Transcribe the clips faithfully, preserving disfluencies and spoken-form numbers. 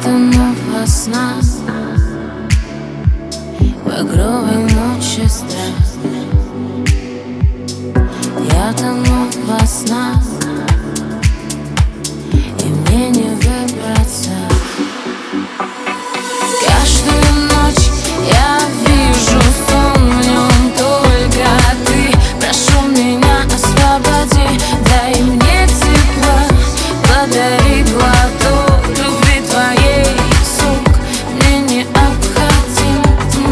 тону во снах, багровой ночи страх. Я тону во снах, и мне не выбраться. Каждую ночь я вижу сон, в нем только ты. Прошу меня, освободи, дай мне тепла, подари глоток любви твоей, сок мне необходим.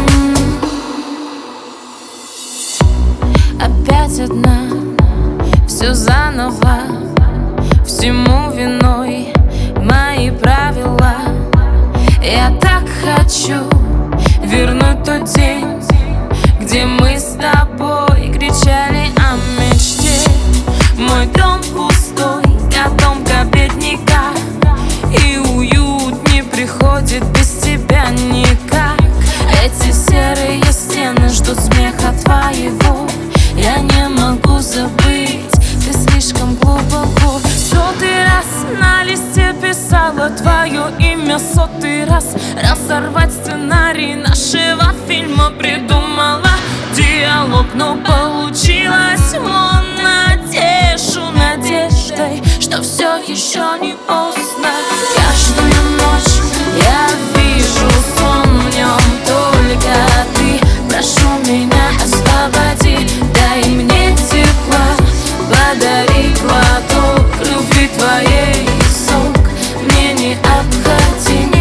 Опять одна, все заново, всему виной мои правила. Я так хочу вернуть тот день, где мы с тобой кричали о мечте. Мой дом пустой, я дом кабетника, и уют не приходит без тебя никак. Эти серые стены ждут смеха твоего. Я не могу забыть, ты слишком глубоко. Сотый раз на листе писала твое имя, сотый раз разорвать сценарий нашего фильма придумала диалог, но получилось вон. Натешу надеждой, что все еще не поздно. Каждую ночь я вижу сон, в нем только ты. Прошу меня, освободи, дай мне тепла, подари глоток любви твоей, сок мне необходим.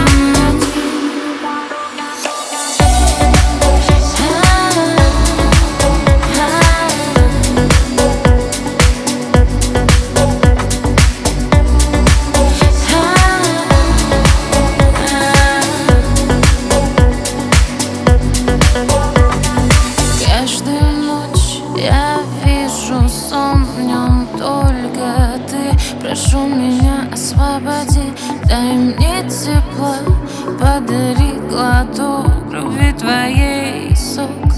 Каждую ночь я вижу сон, в нем только ты. Прошу меня, освободи, дай мне тепла, подари глоток любви твоей, сок